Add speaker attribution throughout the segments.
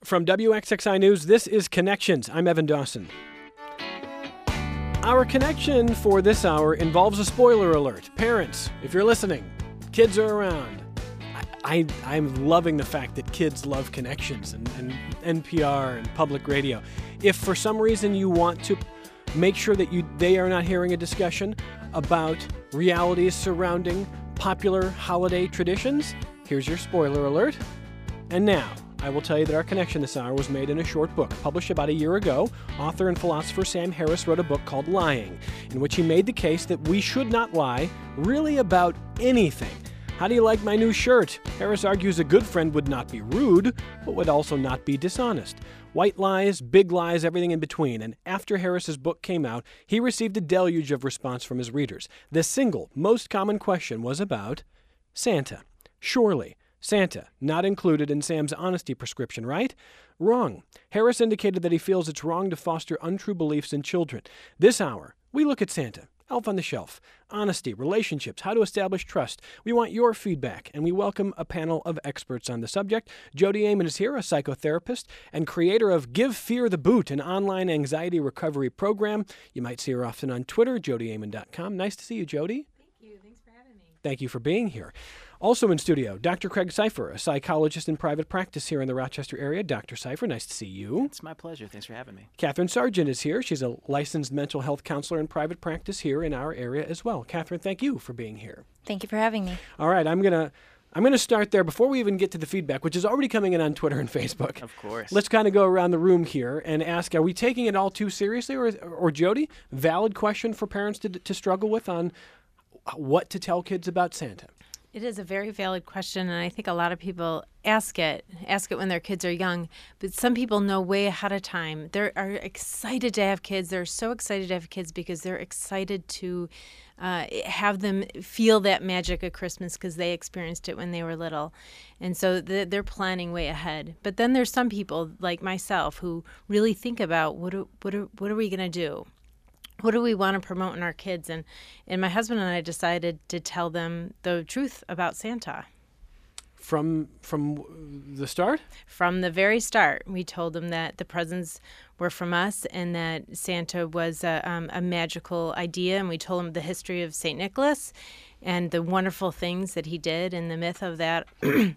Speaker 1: From WXXI News, this is Connections. I'm Evan Dawson. Our connection for this hour involves a spoiler alert. Parents, if you're listening, kids are around. I'm loving the fact that kids love Connections and NPR and public radio. If for some reason you want to make sure that they are not hearing a discussion about realities surrounding popular holiday traditions, here's your spoiler alert. And now, I will tell you that our connection this hour was made in a short book. Published about a year ago, author and philosopher Sam Harris wrote a book called Lying, in which he made the case that we should not lie really about anything. How do you like my new shirt? Harris argues a good friend would not be rude, but would also not be dishonest. White lies, big lies, everything in between. And after Harris's book came out, he received a deluge of response from his readers. The single most common question was about Santa. Surely, Santa, not included in Sam's honesty prescription, right? Wrong. Harris indicated that he feels it's wrong to foster untrue beliefs in children. This hour, we look at Santa. Elf on the Shelf, honesty, relationships, how to establish trust. We want your feedback, and we welcome a panel of experts on the subject. Jody Amon is here, a psychotherapist and creator of Give Fear the Boot, an online anxiety recovery program. You might see her often on Twitter, jodyamon.com. Nice to see you, Jody.
Speaker 2: Thank you. Thanks for having me.
Speaker 1: Thank you for being here. Also in studio, Dr. Craig Seifer, a psychologist in private practice here in the Rochester area. Dr. Seifer, nice to see you.
Speaker 3: It's my pleasure. Thanks for having me.
Speaker 1: Catherine Sargent is here. She's a licensed mental health counselor in private practice here in our area as well. Catherine, thank you for being here.
Speaker 2: Thank you for having me.
Speaker 1: All right, I'm gonna start there before we even get to the feedback, which is already coming in on Twitter and Facebook.
Speaker 3: Of course.
Speaker 1: Let's kind of go around the room here and ask, are we taking it all too seriously? Or Jody, valid question for parents to struggle with on what to tell kids about Santa?
Speaker 4: It is a very valid question, and I think a lot of people ask it when their kids are young, but some people know way ahead of time. They are excited to have kids. They're so excited to have kids because they're excited to have them feel that magic of Christmas because they experienced it when they were little. And so they're planning way ahead. But then there's some people like myself who really think about what are we going to do? What do we want to promote in our kids? And my husband and I decided to tell them the truth about Santa.
Speaker 1: From the start?
Speaker 4: From the very start. We told them that the presents were from us and that Santa was a magical idea. And we told them the history of St. Nicholas and the wonderful things that he did and the myth of that,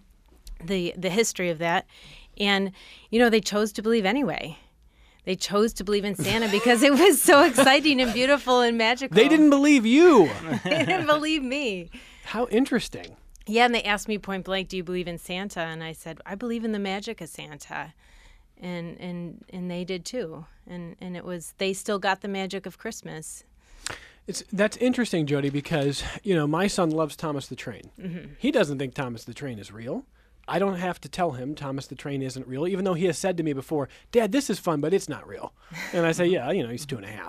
Speaker 4: the history of that. And, they chose to believe anyway. They chose to believe in Santa because it was so exciting and beautiful and magical.
Speaker 1: They didn't believe you.
Speaker 4: They didn't believe me.
Speaker 1: How interesting.
Speaker 4: Yeah, and they asked me point blank, do you believe in Santa? And I said, I believe in the magic of Santa. And they did too. And they still got the magic of Christmas.
Speaker 1: That's interesting, Jody, because, my son loves Thomas the Train.
Speaker 4: Mm-hmm.
Speaker 1: He doesn't think Thomas the Train is real. I don't have to tell him Thomas the Train isn't real, even though he has said to me before, Dad, this is fun, but it's not real. And I say, yeah, he's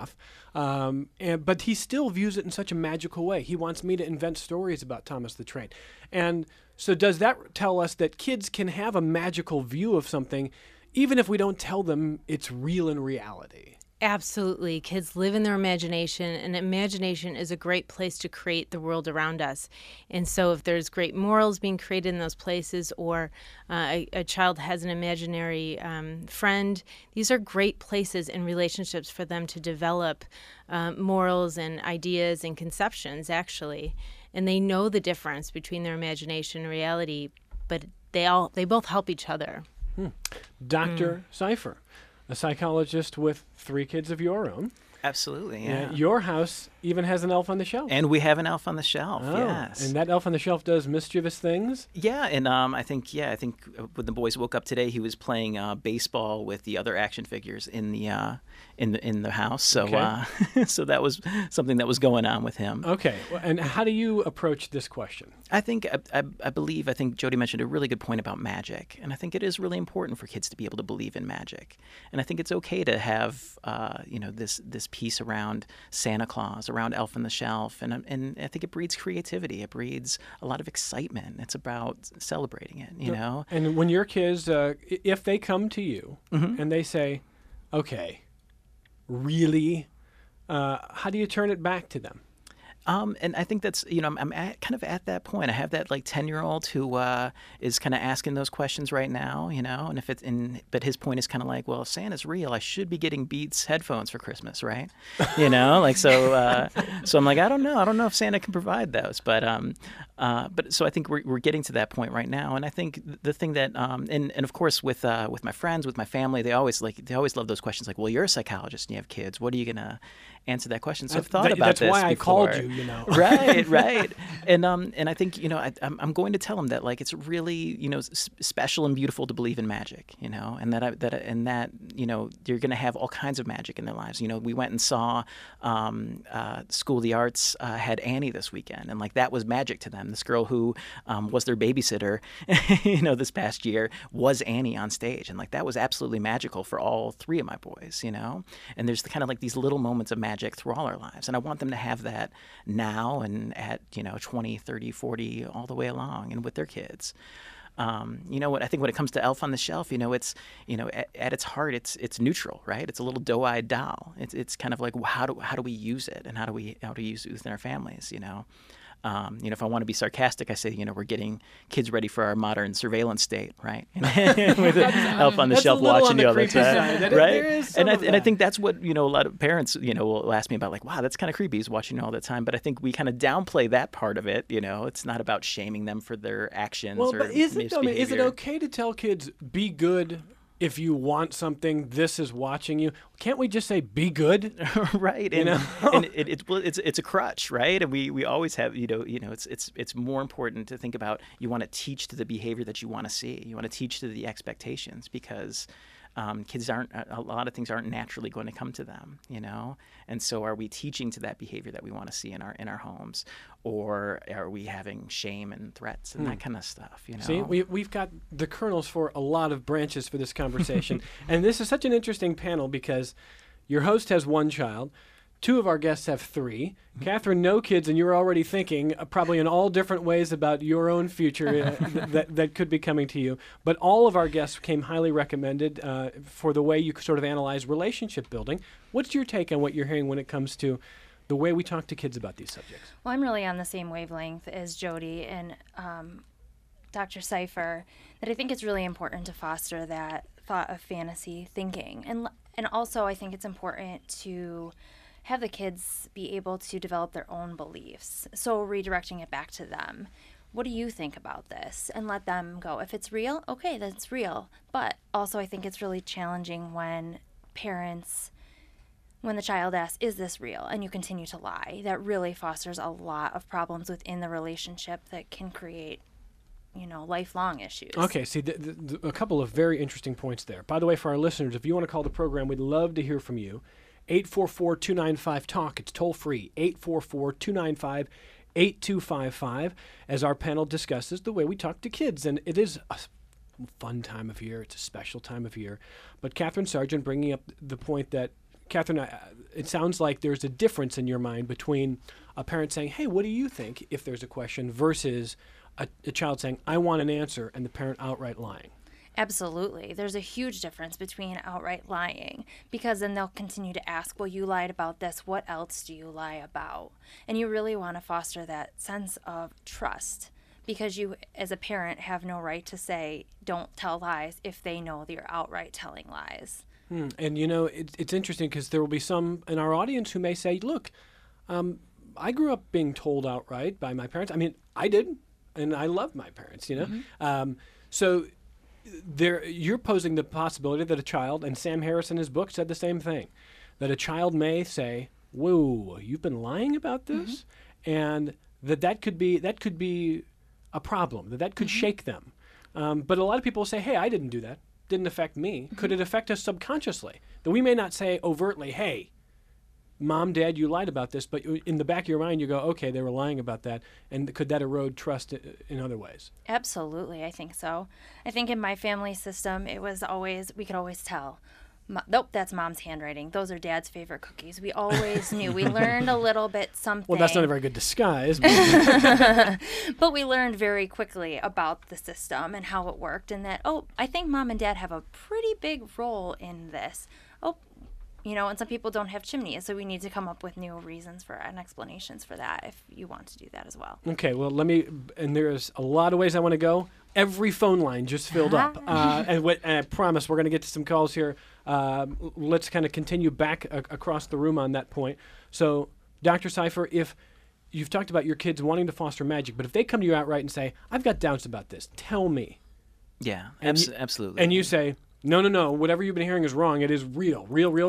Speaker 1: 2.5. But he still views it in such a magical way. He wants me to invent stories about Thomas the Train. And so does that tell us that kids can have a magical view of something, even if we don't tell them it's real in reality?
Speaker 4: Absolutely. Kids live in their imagination, and imagination is a great place to create the world around us. And so if there's great morals being created in those places, or a child has an imaginary friend, these are great places and relationships for them to develop morals and ideas and conceptions, actually. And they know the difference between their imagination and reality, but they both help each other.
Speaker 1: Dr. Seifer, a psychologist with 3 kids of your own.
Speaker 3: Absolutely, yeah.
Speaker 1: Your house even has an elf on the shelf.
Speaker 3: And we have an elf on the shelf, yes.
Speaker 1: And that elf on the shelf does mischievous things?
Speaker 3: Yeah, and I think when the boys woke up today, he was playing baseball with the other action figures in the house. So
Speaker 1: Okay.
Speaker 3: So that was something that was going on with him.
Speaker 1: Okay, and how do you approach this question?
Speaker 3: I think Jody mentioned a really good point about magic, and I think it is really important for kids to be able to believe in magic. And I think it's okay to have this piece around Santa Claus, around Elf on the Shelf, and I think it breeds creativity. It breeds a lot of excitement. It's about celebrating it, you know.
Speaker 1: And when your kids, if they come to you
Speaker 3: Mm-hmm.
Speaker 1: and they say, "Okay, really," how do you turn it back to them?
Speaker 3: And I think that's, I'm kind of at that point. I have that like 10-year-old who is kind of asking those questions right now, and but his point is kind of like, well, if Santa's real, I should be getting Beats headphones for Christmas, right? So I'm like, I don't know if Santa can provide those, but so I think we're getting to that point right now. And I think the thing that, and of course with my friends, with my family, they always love those questions like, well, you're a psychologist and you have kids. What are you going to answer that question? So I've thought about this
Speaker 1: That's why
Speaker 3: before.
Speaker 1: I called you,
Speaker 3: Right. And I think, I'm going to tell them that like it's really, special and beautiful to believe in magic, and that you're going to have all kinds of magic in their lives. We went and saw School of the Arts had Annie this weekend, and like that was magic to them. This girl who was their babysitter, this past year was Annie on stage, and like that was absolutely magical for all three of my boys, And there's kind of like these little moments of magic through all our lives, and I want them to have that now and at 20, 30, 40, all the way along, and with their kids. What I think when it comes to Elf on the Shelf, it's at its heart, it's neutral, right? It's a little doe-eyed doll. It's kind of like, well, how do we use it, and how do we use it within our families? If I want to be sarcastic, I say, we're getting kids ready for our modern surveillance state, right? With Elf on the Shelf watching you all the time, right? And I think that's what a lot of parents will ask me about, like, wow, that's kind of creepy. He's watching you all the time, but I think we kind of downplay that part of it. It's not about shaming them for their actions.
Speaker 1: Well,
Speaker 3: or
Speaker 1: but is it
Speaker 3: misbehavior.
Speaker 1: okay to tell kids be good? If you want something, this is watching you. Can't we just say be good?
Speaker 3: Right. And it's a crutch, right? And we always have, it's more important to think about, you want to teach to the behavior that you want to see. You want to teach to the expectations, because kids a lot of things aren't naturally going to come to them, And so are we teaching to that behavior that we want to see in our homes, or are we having shame and threats and that kind of stuff,
Speaker 1: See, we've got the kernels for a lot of branches for this conversation. And this is such an interesting panel because your host has one child. Two of our guests have three. Catherine, no kids, and you're already thinking probably in all different ways about your own future that could be coming to you. But all of our guests came highly recommended for the way you sort of analyze relationship building. What's your take on what you're hearing when it comes to the way we talk to kids about these subjects?
Speaker 2: Well, I'm really on the same wavelength as Jody and Dr. Seifer, that I think it's really important to foster that thought of fantasy thinking. And also I think it's important to have the kids be able to develop their own beliefs. So redirecting it back to them. What do you think about this? And let them go. If it's real, okay, that's real. But also I think it's really challenging when the child asks, is this real? And you continue to lie. That really fosters a lot of problems within the relationship that can create, lifelong issues.
Speaker 1: Okay, see, a couple of very interesting points there. By the way, for our listeners, if you want to call the program, we'd love to hear from you. 844-295-TALK. It's toll free. 844-295-8255 as our panel discusses the way we talk to kids. And it is a fun time of year. It's a special time of year. But Catherine Sargent bringing up the point that, Catherine, it sounds like there's a difference in your mind between a parent saying, hey, what do you think, if there's a question, versus a child saying, I want an answer, and the parent outright lying.
Speaker 2: Absolutely. There's a huge difference between outright lying, because then they'll continue to ask, well, you lied about this. What else do you lie about? And you really want to foster that sense of trust, because you, as a parent, have no right to say, don't tell lies if they know that you're outright telling lies.
Speaker 1: And, it's interesting because there will be some in our audience who may say, look, I grew up being told outright by my parents. I mean, I did, and I love my parents,
Speaker 2: Mm-hmm.
Speaker 1: So you're posing the possibility that a child, and Sam Harris in his book said the same thing, that a child may say, whoa, you've been lying about this? Mm-hmm. And that could be a problem, that could shake them. But a lot of people say, hey, I didn't do that. Didn't affect me. Mm-hmm. Could it affect us subconsciously? That we may not say overtly, hey, Mom, Dad, you lied about this, but in the back of your mind you go, okay, they were lying about that, and could that erode trust in other ways?
Speaker 2: Absolutely, I think so. I think in my family system, we could always tell. Nope, that's Mom's handwriting. Those are Dad's favorite cookies. We always knew. We learned a little bit something.
Speaker 1: Well, that's not a very good disguise. But,
Speaker 2: but we learned very quickly about the system and how it worked, and that, I think Mom and Dad have a pretty big role in this. And some people don't have chimneys, so we need to come up with new reasons for and explanations for that if you want to do that as well.
Speaker 1: Okay, well, and there's a lot of ways I want to go. Every phone line just filled up. And I promise we're going to get to some calls here. Let's kind of continue back across the room on that point. So, Dr. Seifer, if you've talked about your kids wanting to foster magic, but if they come to you outright and say, I've got doubts about this, tell me.
Speaker 3: Yeah, absolutely.
Speaker 1: And you say, no, whatever you've been hearing is wrong. It is real.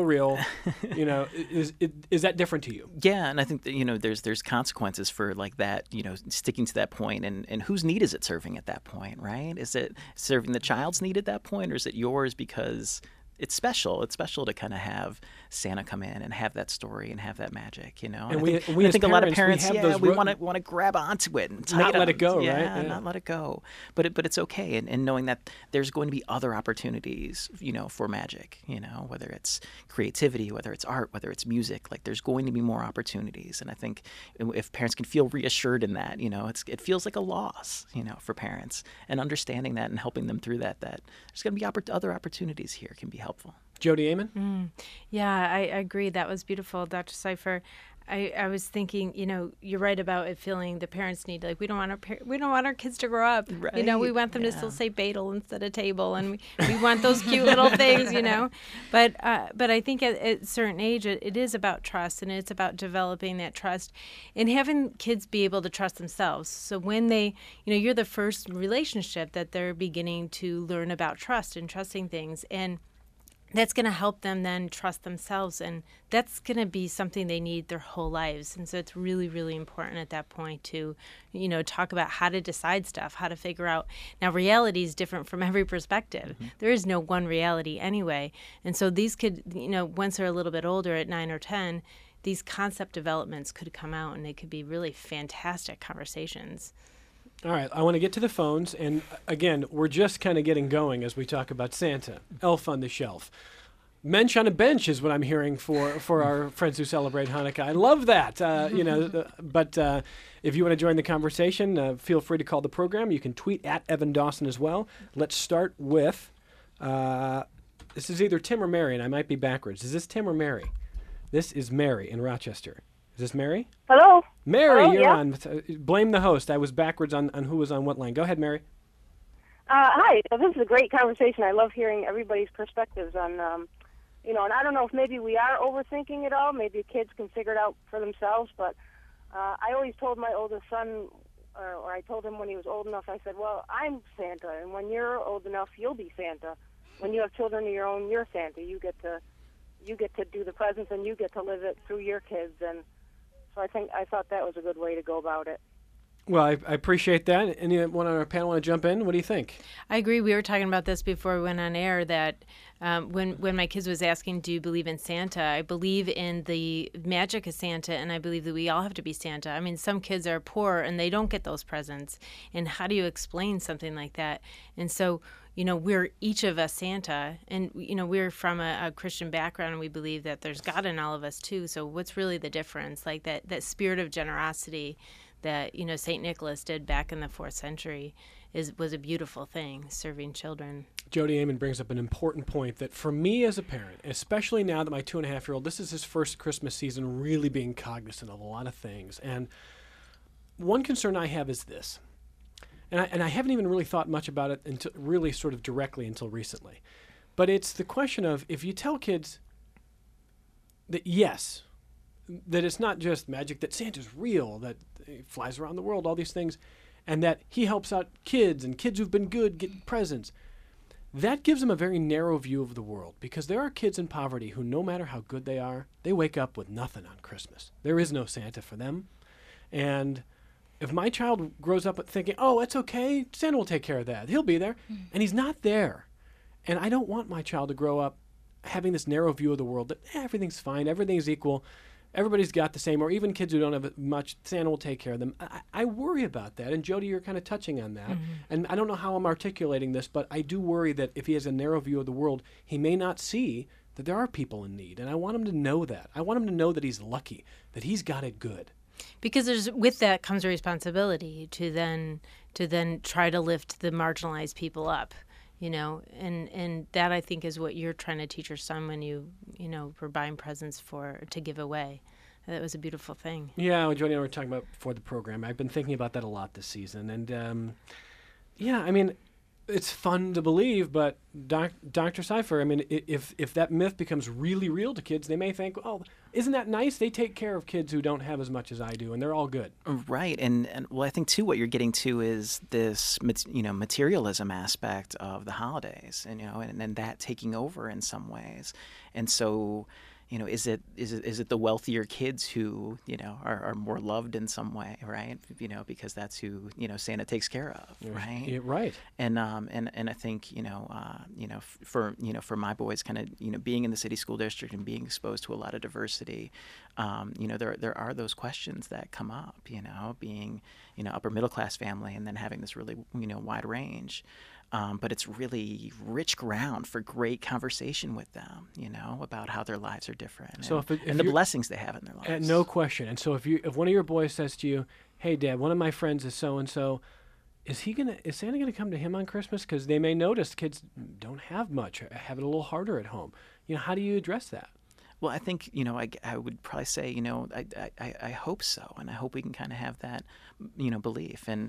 Speaker 1: Is that different to you?
Speaker 3: Yeah, and I think that, there's consequences for like that, sticking to that point, and whose need is it serving at that point, right? Is it serving the child's need at that point, or is it yours because it's special? It's special to kind of have Santa come in and have that story and have that magic, And I think a lot of parents, we want to grab onto it and
Speaker 1: not let it go,
Speaker 3: right?
Speaker 1: Yeah,
Speaker 3: not let it go. But it's okay, and knowing that there's going to be other opportunities, for magic, whether it's creativity, whether it's art, whether it's music, like there's going to be more opportunities. And I think if parents can feel reassured in that, it feels like a loss, for parents, and understanding that and helping them through that there's going to be other opportunities here can be helpful.
Speaker 1: Jody Amon?
Speaker 4: Yeah, I agree. That was beautiful, Dr. Seifer. I was thinking, you're right about it feeling the parents need, like, we don't want our kids to grow up.
Speaker 3: Right.
Speaker 4: We want them to still say Badel instead of table, and we want those cute little things, But I think at a certain age, it is about trust, and it's about developing that trust and having kids be able to trust themselves. So when they, you're the first relationship that they're beginning to learn about trust and trusting things, and that's going to help them then trust themselves, and that's going to be something they need their whole lives. And so it's really, really important at that point to, talk about how to decide stuff, how to figure out. Now, reality is different from every perspective. Mm-hmm. There is no one reality anyway. And so these could, once they're a little bit older at 9 or 10, these concept developments could come out, and they could be really fantastic conversations.
Speaker 1: All right, I want to get to the phones, and again, we're just kind of getting going as we talk about Santa, Elf on the Shelf. Mensch on a bench is what I'm hearing for our friends who celebrate Hanukkah. I love that, but if you want to join the conversation, feel free to call the program. You can tweet at Evan Dawson as well. Let's start with, this is either Tim or Mary, and I might be backwards. Is this Tim or Mary? This is Mary in Rochester. Is this Mary?
Speaker 5: Hello.
Speaker 1: Mary,
Speaker 5: Hello,
Speaker 1: you're
Speaker 5: yeah.
Speaker 1: on. Blame the host. I was backwards on who was on what line. Go ahead, Mary.
Speaker 5: Hi. This is a great conversation. I love hearing everybody's perspectives on, and I don't know if maybe we are overthinking it all. Maybe kids can figure it out for themselves. But I always told my oldest son, or I told him when he was old enough, I said, well, I'm Santa, and when you're old enough, you'll be Santa. When you have children of your own, you're Santa. You get to do the presents, and you get to live it through your kids. And so I thought that was a good way to go about it.
Speaker 1: Well, I appreciate that. Anyone on our panel want to jump in? What do you think?
Speaker 4: I agree. We were talking about this before we went on air, that when my kids was asking, do you believe in Santa? I believe in the magic of Santa, and I believe that we all have to be Santa. I mean, some kids are poor, and they don't get those presents. And how do you explain something like that? And so, we're each of us Santa, and, we're from a Christian background, and we believe that there's God in all of us, too. So what's really the difference? Like that spirit of generosity that, St. Nicholas did back in the 4th century was a beautiful thing, serving children.
Speaker 1: Jody Amon brings up an important point that for me as a parent, especially now that my 2.5-year-old, this is his first Christmas season, really being cognizant of a lot of things. And one concern I have is this. And I haven't even really thought much about it until really sort of directly until recently. But it's the question of, if you tell kids that, yes, that it's not just magic, that Santa's real, that he flies around the world, all these things, and that he helps out kids, and kids who've been good get presents, that gives them a very narrow view of the world, because there are kids in poverty who, no matter how good they are, they wake up with nothing on Christmas. There is no Santa for them. And if my child grows up thinking, oh, it's okay, Santa will take care of that, he'll be there, and he's not there. And I don't want my child to grow up having this narrow view of the world that everything's fine, everything's equal, everybody's got the same, or even kids who don't have much, Santa will take care of them. I worry about that, and Jody, you're kind of touching on that. Mm-hmm. And I don't know how I'm articulating this, but I do worry that if he has a narrow view of the world, he may not see that there are people in need, and I want him to know that. I want him to know that he's lucky, that he's got it good.
Speaker 4: Because with that comes a responsibility to then try to lift the marginalized people up. and that I think is what you're trying to teach your son when you were buying presents to give away. That was a beautiful thing.
Speaker 1: Yeah, well, Jody and I were talking about before the program. I've been thinking about that a lot this season. And, I mean, it's fun to believe, but Dr. Seifer, I mean, if that myth becomes really real to kids, they may think, oh, isn't that nice? They take care of kids who don't have as much as I do, and they're all good.
Speaker 3: Right. And well, I think, too, what you're getting to is this, materialism aspect of the holidays, and that taking over in some ways. And so, is it the wealthier kids who, are more loved in some way, right? Because that's who, Santa takes care of, right?
Speaker 1: Yeah, right.
Speaker 3: And I think, for my boys kind of, being in the city school district and being exposed to a lot of diversity, there are those questions that come up, being, upper middle class family and then having this really, wide range. But it's really rich ground for great conversation with them, about how their lives are different and the blessings they have in their lives.
Speaker 1: No question. And so if one of your boys says to you, hey, Dad, one of my friends is so-and-so, is Santa going to come to him on Christmas? Because they may notice kids don't have much, have it a little harder at home. How do you address that?
Speaker 3: Well, I think, I would probably say, I hope so. And I hope we can kind of have that, belief. And,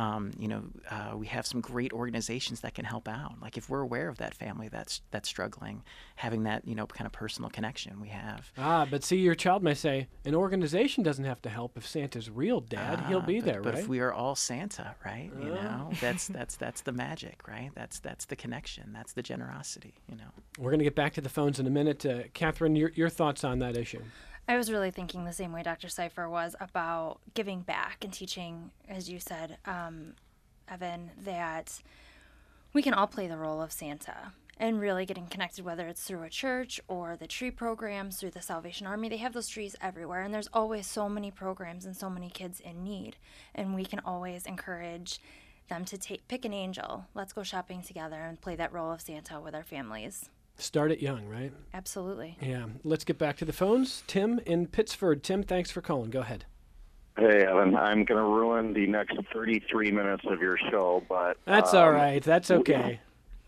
Speaker 3: we have some great organizations that can help out. Like if we're aware of that family that's struggling, having that, kind of personal connection we have.
Speaker 1: But see, your child may say, an organization doesn't have to help if Santa's real, Dad. He'll be there, right?
Speaker 3: But if we are all Santa, right, that's the magic, right? That's the connection. That's the generosity,
Speaker 1: We're going to get back to the phones in a minute. Catherine, your thoughts on that issue?
Speaker 2: I was really thinking the same way Dr. Seifer was about giving back and teaching, as you said, Evan, that we can all play the role of Santa and really getting connected, whether it's through a church or the tree programs, through the Salvation Army. They have those trees everywhere, and there's always so many programs and so many kids in need. And we can always encourage them to pick an angel. Let's go shopping together and play that role of Santa with our families.
Speaker 1: Start it young, right?
Speaker 2: Absolutely.
Speaker 1: Yeah. Let's get back to the phones. Tim in Pittsford. Tim, thanks for calling. Go ahead.
Speaker 6: Hey, Evan. I'm going to ruin the next 33 minutes of your show, but...
Speaker 1: That's all right. That's okay.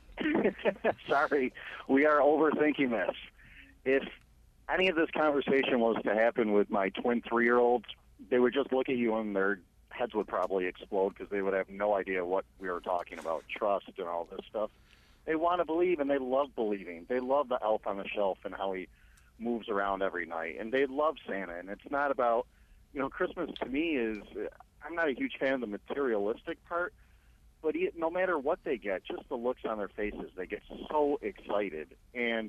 Speaker 6: Sorry. We are overthinking this. If any of this conversation was to happen with my twin 3-year-olds, they would just look at you and their heads would probably explode because they would have no idea what we were talking about, trust and all this stuff. They want to believe, and they love believing. They love the elf on the shelf and how he moves around every night. And they love Santa. And it's not about, Christmas to me is, I'm not a huge fan of the materialistic part, but no matter what they get, just the looks on their faces, they get so excited. And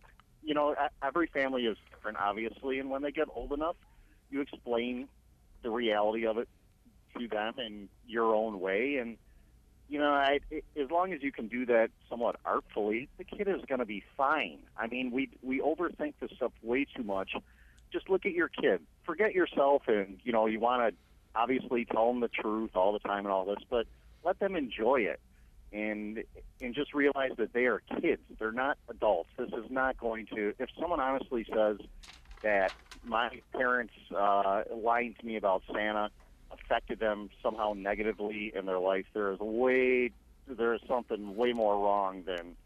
Speaker 6: every family is different, obviously. And when they get old enough, you explain the reality of it to them in your own way. And as long as you can do that somewhat artfully, the kid is going to be fine. I mean, we overthink this stuff way too much. Just look at your kid. Forget yourself, and you want to obviously tell them the truth all the time and all this, but let them enjoy it, and just realize that they are kids. They're not adults. This is not going to. If someone honestly says that my parents lying to me about Santa affected them somehow negatively in their life, there is something way more wrong than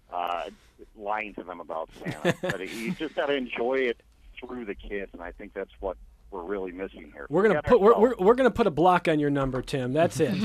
Speaker 6: lying to them about Santa. But you just got to enjoy it through the kids, and I think that's what we're really missing here.
Speaker 1: We're gonna put a block on your number, Tim. That's it.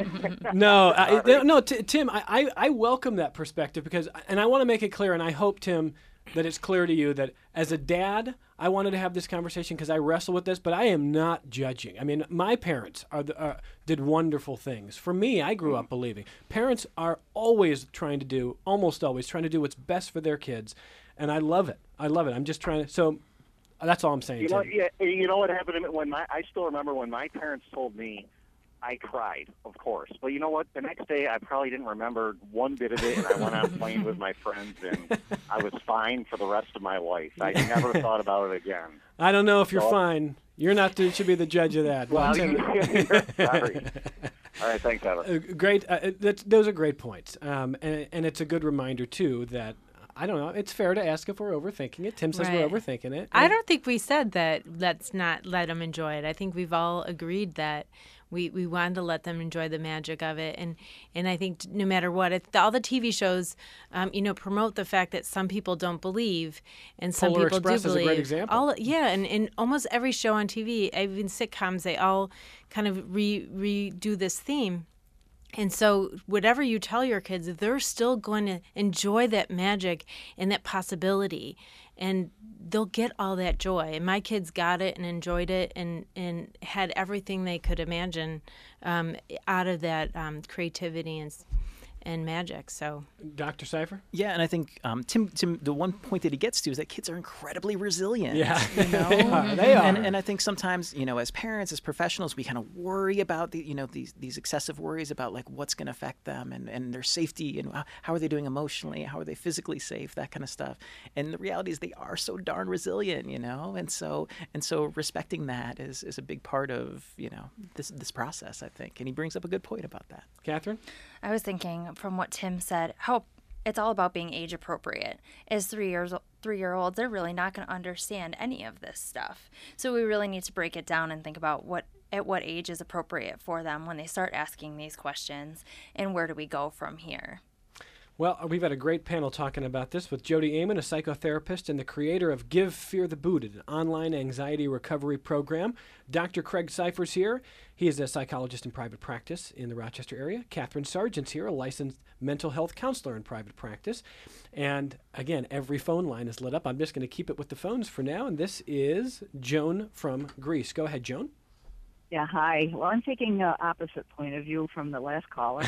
Speaker 1: Tim, I welcome that perspective because, and I want to make it clear, and I hope, Tim, that it's clear to you that as a dad, I wanted to have this conversation because I wrestle with this, but I am not judging. I mean, my parents did wonderful things. For me, I grew up believing. Parents are almost always trying to do what's best for their kids, and I love it. I'm just trying to, so that's all I'm saying.
Speaker 6: You know what happened to me I still remember when my parents told me. I cried, of course. But you know what? The next day, I probably didn't remember one bit of it, and I went on playing with my friends, and I was fine for the rest of my life. I never thought about it again.
Speaker 1: I don't know if you're fine. You're not. Should be the judge of that.
Speaker 6: Well, sorry. All right, thanks, Evan.
Speaker 1: Great. Those are great points, and it's a good reminder too that. I don't know. It's fair to ask if we're overthinking it. Tim says we're overthinking it.
Speaker 4: I don't think we said that let's not let them enjoy it. I think we've all agreed that We wanted to let them enjoy the magic of it, and I think no matter what, all the TV shows, promote the fact that some people don't believe, and some
Speaker 1: Polar
Speaker 4: people
Speaker 1: Express
Speaker 4: do
Speaker 1: is a
Speaker 4: believe.
Speaker 1: great example.
Speaker 4: And almost every show on TV, even sitcoms, they all kind of redo this theme. And so whatever you tell your kids, they're still going to enjoy that magic and that possibility. And they'll get all that joy. And my kids got it and enjoyed it and had everything they could imagine out of that creativity and magic. So,
Speaker 1: Dr. Cipher?
Speaker 3: Yeah, and I think Tim, the one point that he gets to is that kids are incredibly resilient.
Speaker 1: Yeah,
Speaker 3: you know?
Speaker 1: they are.
Speaker 3: And I think sometimes, as parents, as professionals, we kind of worry about these excessive worries about like what's going to affect them and their safety and how are they doing emotionally, how are they physically safe, that kind of stuff. And the reality is they are so darn resilient, and so respecting that is a big part of this process, I think. And he brings up a good point about that.
Speaker 1: Catherine?
Speaker 2: I was thinking from what Tim said, how it's all about being age appropriate. As 3-year-olds, they're really not going to understand any of this stuff. So we really need to break it down and think about at what age is appropriate for them when they start asking these questions, and where do we go from here.
Speaker 1: Well, we've had a great panel talking about this with Jody Aman, a psychotherapist and the creator of Give Fear the Boot, an online anxiety recovery program. Dr. Craig Cipher's here. He is a psychologist in private practice in the Rochester area. Catherine Sargent's here, a licensed mental health counselor in private practice. And again, every phone line is lit up. I'm just going to keep it with the phones for now. And this is Joan from Greece. Go ahead, Joan.
Speaker 7: Yeah, hi. Well, I'm taking an opposite point of view from the last caller.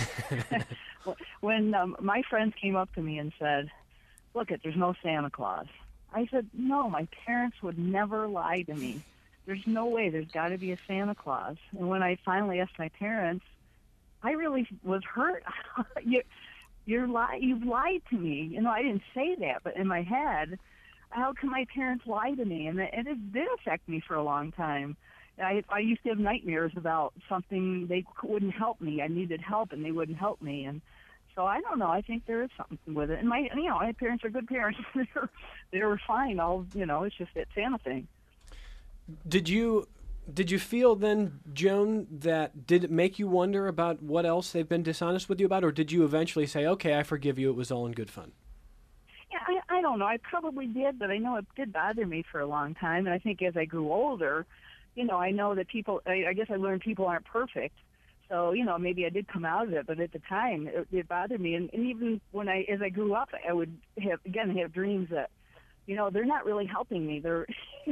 Speaker 7: When my friends came up to me and said, look, there's no Santa Claus, I said, no, my parents would never lie to me. There's no way. There's got to be a Santa Claus. And when I finally asked my parents, I really was hurt. You've lied to me. I didn't say that, but in my head, how can my parents lie to me? And it did affect me for a long time. I used to have nightmares about something. They wouldn't help me. I needed help, and they wouldn't help me. And so I don't know. I think there is something with it. And my parents are good parents. They were fine. It's just that Santa thing.
Speaker 1: Did you feel then, Joan, that did it make you wonder about what else they've been dishonest with you about, or did you eventually say, okay, I forgive you, it was all in good fun?
Speaker 7: Yeah, I don't know. I probably did, but I know it did bother me for a long time. And I think as I grew older, I know that I guess I learned people aren't perfect. So, maybe I did come out of it, but at the time it bothered me. And even as I grew up, I would have dreams that, they're not really helping me. They're,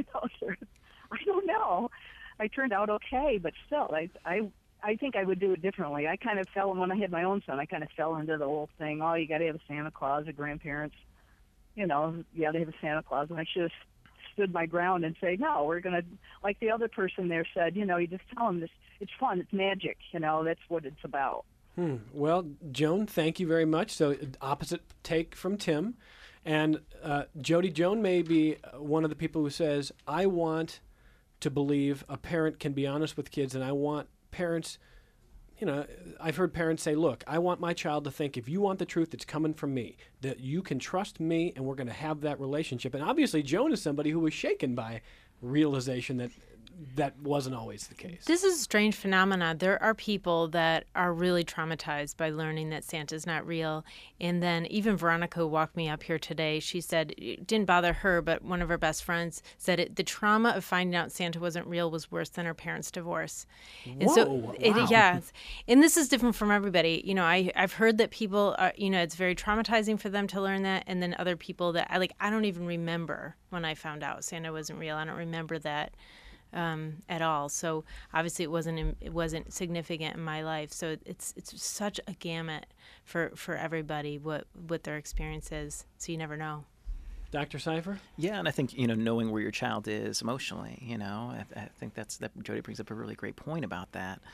Speaker 7: I don't know. I turned out okay, but still, I think I would do it differently. I kind of when I had my own son, I kind of fell into the whole thing. Oh, you got to have a Santa Claus, the grandparents, they have a Santa Claus. And I should have stood my ground and say, no, we're going to, like the other person there said, you just tell them this, it's fun, it's magic, that's what it's about.
Speaker 1: Well, Joan, thank you very much. So opposite take from Tim. And Jody, Joan may be one of the people who says, I want to believe a parent can be honest with kids, and I want parents, I've heard parents say, look, I want my child to think if you want the truth, it's coming from me, that you can trust me and we're going to have that relationship. And obviously, Joan is somebody who was shaken by realization that wasn't always the case.
Speaker 4: This is a strange phenomenon. There are people that are really traumatized by learning that Santa's not real. And then even Veronica, who walked me up here today, she said it didn't bother her, but one of her best friends said the trauma of finding out Santa wasn't real was worse than her parents' divorce. And
Speaker 1: Whoa,
Speaker 4: so,
Speaker 1: wow.
Speaker 4: and this is different from everybody. I've heard that people, it's very traumatizing for them to learn that. And then other people that I don't even remember when I found out Santa wasn't real. I don't remember that. At all. So obviously it wasn't significant in my life. So it's such a gamut for everybody what their experience is. So you never know.
Speaker 1: Dr. Cipher?
Speaker 3: Yeah, and I think, knowing where your child is emotionally, I think that Jody brings up a really great point about that.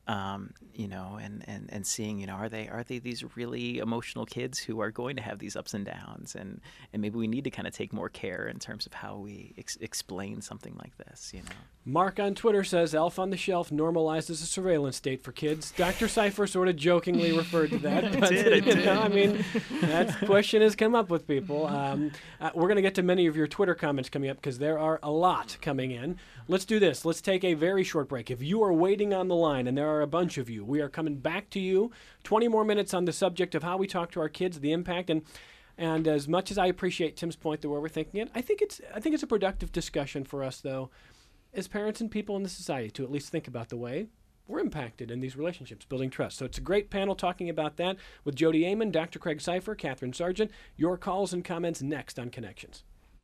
Speaker 3: and seeing, are they these really emotional kids who are going to have these ups and downs, and maybe we need to kind of take more care in terms of how we explain something like this.
Speaker 1: Mark on Twitter says Elf on the Shelf normalizes a surveillance state for kids. Dr. Cipher sort of jokingly referred to that. But, that question has come up with people. We're going to get to many of your Twitter comments coming up because there are a lot coming in. Let's do this. Let's take a very short break. If you are waiting on the line, and there are a bunch of you, we are coming back to you. 20 more minutes on the subject of how we talk to our kids, the impact, and as much as I appreciate Tim's point that we're overthinking it, I think it's a productive discussion for us, though, as parents and people in the society, to at least think about the way we're impacted in these relationships, building trust. So it's a great panel talking about that with Jody Amon, Dr. Craig Cipher, Catherine Sargent. Your calls and comments next on Connections.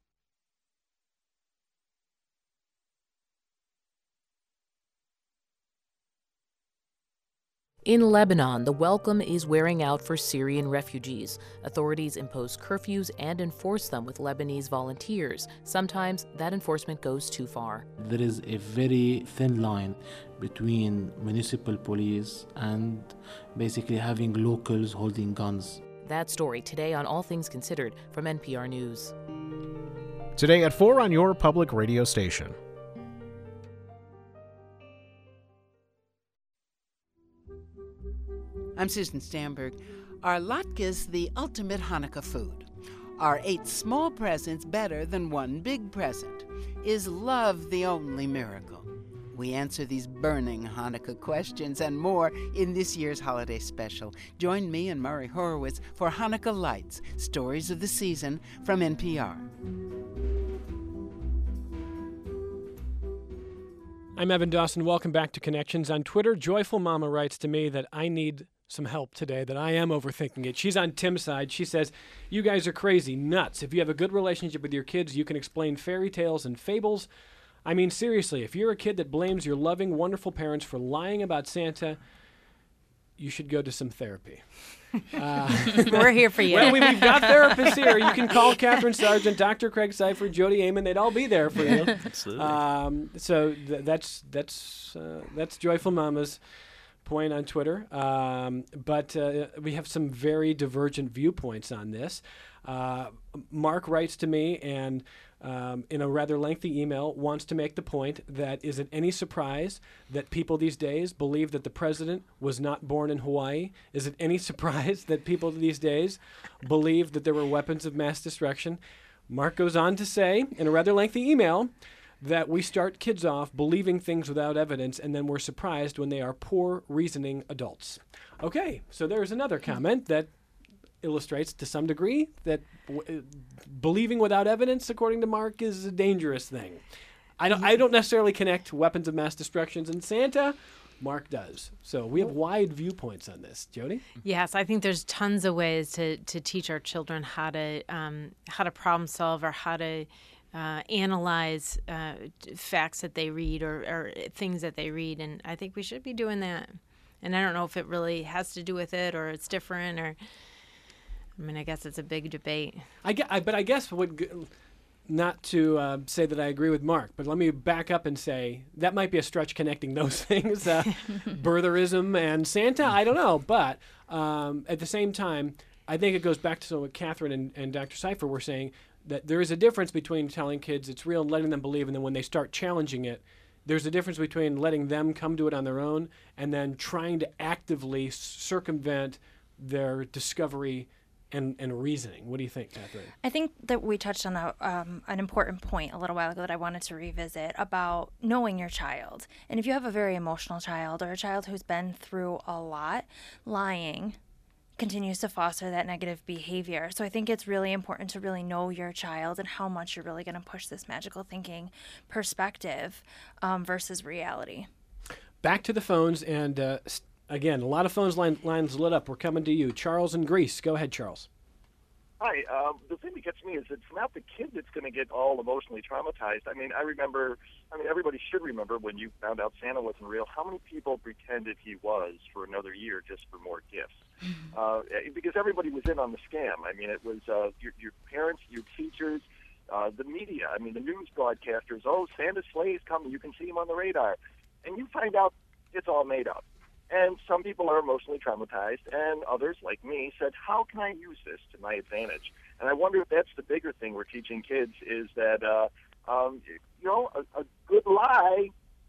Speaker 8: In Lebanon, the welcome is wearing out for Syrian refugees. Authorities impose curfews and enforce them with Lebanese volunteers. Sometimes that enforcement goes too far.
Speaker 9: There is a very thin line between municipal police and basically having locals holding guns.
Speaker 8: That story today on All Things Considered from NPR News.
Speaker 10: Today at 4 on your public radio station.
Speaker 11: I'm Susan Stamberg. Are latkes the ultimate Hanukkah food? Are 8 small presents better than 1 big present? Is love the only miracle? We answer these burning Hanukkah questions and more in this year's holiday special. Join me and Murray Horowitz for Hanukkah Lights, Stories of the Season from NPR.
Speaker 1: I'm Evan Dawson. Welcome back to Connections. On Twitter, Joyful Mama writes to me that I need some help today, that I am overthinking it. She's on Tim's side. She says, you guys are crazy, nuts. If you have a good relationship with your kids, you can explain fairy tales and fables. I mean, seriously, if you're a kid that blames your loving, wonderful parents for lying about Santa, you should go to some therapy.
Speaker 4: We're here for you.
Speaker 1: Well, we've got therapists here. You can call Catherine Sargent, Dr. Craig Cipher, Jody Amon. They'd all be there for you.
Speaker 3: Absolutely.
Speaker 1: So that's Joyful Mama's point on Twitter. But we have some very divergent viewpoints on this. Mark writes to me and in a rather lengthy email wants to make the point that is it any surprise that people these days believe that the president was not born in Hawaii? Is it any surprise that people these days believe that there were weapons of mass destruction? Mark goes on to say in a rather lengthy email that we start kids off believing things without evidence, and then we're surprised when they are poor reasoning adults. Okay, so there's another comment that illustrates to some degree that believing without evidence, according to Mark, is a dangerous thing. I don't necessarily connect weapons of mass destruction and Santa. Mark does. So we have wide viewpoints on this. Jody?
Speaker 4: Yes, I think there's tons of ways to teach our children how to problem solve or how to analyze facts that they read or things that they read, and I think we should be doing that. And I don't know if it really has to do with it or it's different or. I mean, I guess it's a big debate.
Speaker 1: But I guess not to say that I agree with Mark, but let me back up and say that might be a stretch connecting those things, birtherism and Santa. I don't know, but at the same time, I think it goes back to what Catherine and Dr. Cipher were saying, that there is a difference between telling kids it's real and letting them believe, and then when they start challenging it, there's a difference between letting them come to it on their own and then trying to actively circumvent their discovery and reasoning. What do you think, Catherine?
Speaker 2: I think that we touched on an important point a little while ago that I wanted to revisit about knowing your child. And if you have a very emotional child or a child who's been through a lot, lying continues to foster that negative behavior. So I think it's really important to really know your child and how much you're really going to push this magical thinking perspective versus reality.
Speaker 1: Back to the phones, and again, a lot of phones lines lit up. We're coming to you. Charles in Greece. Go ahead, Charles.
Speaker 12: Hi. The thing that gets me is it's not the kid that's going to get all emotionally traumatized. I mean, everybody should remember when you found out Santa wasn't real, how many people pretended he was for another year just for more gifts? Because everybody was in on the scam. I mean, it was your parents, your teachers, the media. I mean, the news broadcasters. Oh, Santa's sleigh is coming. You can see him on the radar. And you find out it's all made up. And some people are emotionally traumatized, and others, like me, said, how can I use this to my advantage? And I wonder if that's the bigger thing we're teaching kids is that, a good lie,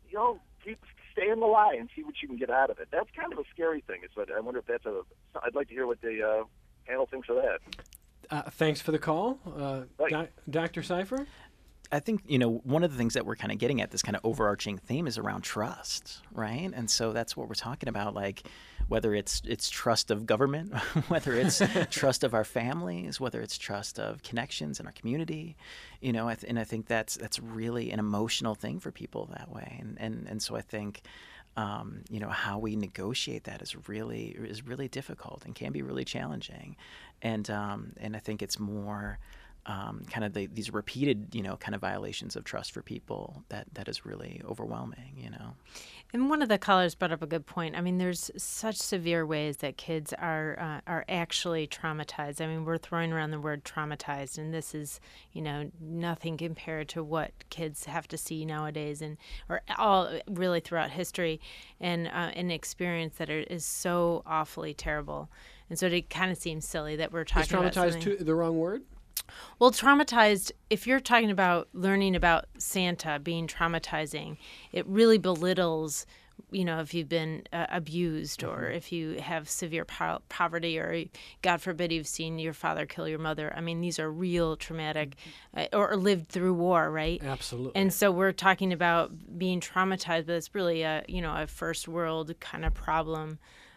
Speaker 12: stay in the lie and see what you can get out of it. That's kind of a scary thing. I wonder if I'd like to hear what the panel thinks of that.
Speaker 1: Thanks for the call. Dr. Seifer?
Speaker 3: I think, one of the things that we're kind of getting at, this kind of overarching theme, is around trust, right? And so that's what we're talking about, like whether it's trust of government, whether it's trust of our families, whether it's trust of connections in our community, and I think that's really an emotional thing for people that way. And so I think, how we negotiate that is really difficult and can be really challenging. And I think it's more kind of these repeated, kind of violations of trust for people that is really overwhelming,
Speaker 4: And one of the callers brought up a good point. I mean, there's such severe ways that kids are actually traumatized. I mean, we're throwing around the word traumatized, and this is, nothing compared to what kids have to see nowadays, or all really throughout history, and an experience that is so awfully terrible. And so it kind of seems silly that we're talking about something.
Speaker 1: Is traumatized the wrong word?
Speaker 4: Well, traumatized, if you're talking about learning about Santa being traumatizing, it really belittles, if you've been abused or if you have severe poverty or, God forbid, you've seen your father kill your mother. I mean, these are real traumatic or lived through war, right?
Speaker 1: Absolutely.
Speaker 4: And so we're talking about being traumatized, but it's really a first world kind of problem.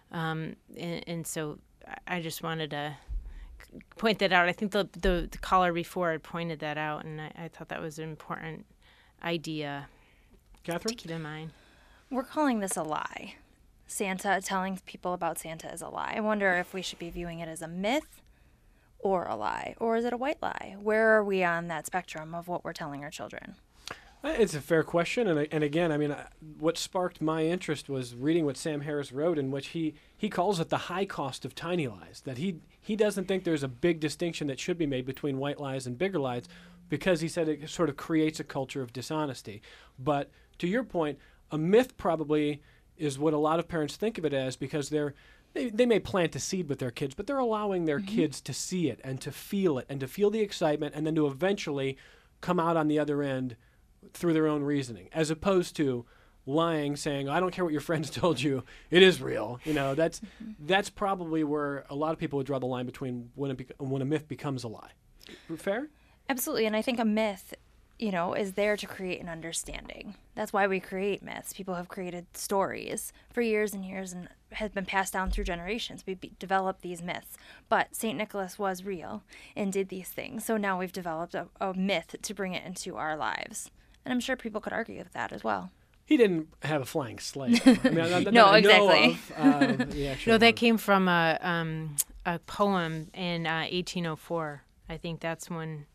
Speaker 4: And so I just wanted to point that out. I think the caller before had pointed that out, and I thought that was an important idea
Speaker 1: Catherine?
Speaker 4: to keep in mind.
Speaker 2: We're calling this a lie. Telling people about Santa is a lie. I wonder if we should be viewing it as a myth or a lie, or is it a white lie? Where are we on that spectrum of what we're telling our children?
Speaker 1: It's a fair question, and again, I mean, what sparked my interest was reading what Sam Harris wrote, in which he calls it the high cost of tiny lies, that he doesn't think there's a big distinction that should be made between white lies and bigger lies, because he said it sort of creates a culture of dishonesty. But to your point, a myth probably is what a lot of parents think of it as, because they may plant a seed with their kids, but they're allowing their kids to see it and to feel the excitement, and then to eventually come out on the other end through their own reasoning, as opposed to lying, saying, I don't care what your friends told you, it is real. That's probably where a lot of people would draw the line between when a myth becomes a lie. Fair?
Speaker 2: Absolutely, and I think a myth, is there to create an understanding. That's why we create myths. People have created stories for years and years and has been passed down through generations. We developed these myths. But St. Nicholas was real and did these things. So now we've developed a myth to bring it into our lives. And I'm sure people could argue with that as well.
Speaker 1: He didn't have a flying sleigh.
Speaker 2: No, exactly.
Speaker 4: No, that came from a poem in 1804. I think that's when,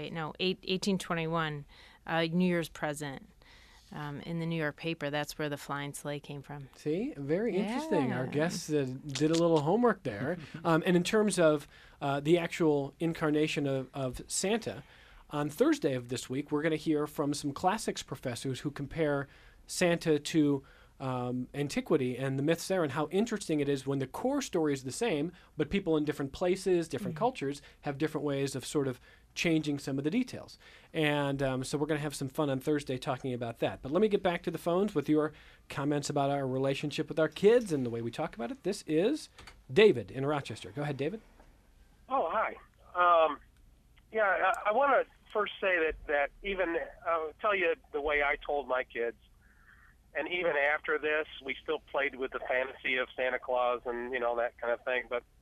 Speaker 4: 1821, New Year's present. In the New York paper, that's where the flying sleigh came from.
Speaker 1: See, very interesting. Our guests did a little homework there. And in terms of the actual incarnation of Santa, on Thursday of this week, we're going to hear from some classics professors who compare Santa to antiquity and the myths there, and how interesting it is when the core story is the same, but people in different places, different cultures, have different ways of sort of changing some of the details. And so we're going to have some fun on Thursday talking about that. But let me get back to the phones with your comments about our relationship with our kids and the way we talk about it. This is David in Rochester. Go ahead, David.
Speaker 13: Oh, hi. I want to first say that even I'll tell you the way I told my kids, and even after this, we still played with the fantasy of Santa Claus and that kind of thing. But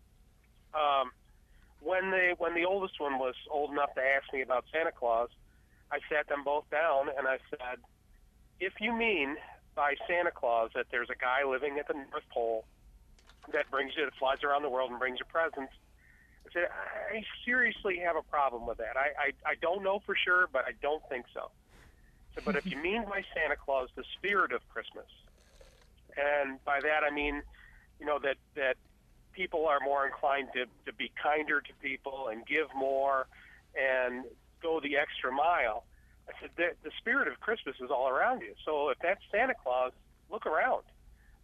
Speaker 13: when the oldest one was old enough to ask me about Santa Claus, I sat them both down and I said, if you mean by Santa Claus that there's a guy living at the North Pole that flies around the world and brings you presents, I said, I seriously have a problem with that. I don't know for sure, but I don't think so. But if you mean by Santa Claus the spirit of Christmas, and by that I mean, that people are more inclined to be kinder to people and give more and go the extra mile, I said, the spirit of Christmas is all around you. So if that's Santa Claus, look around.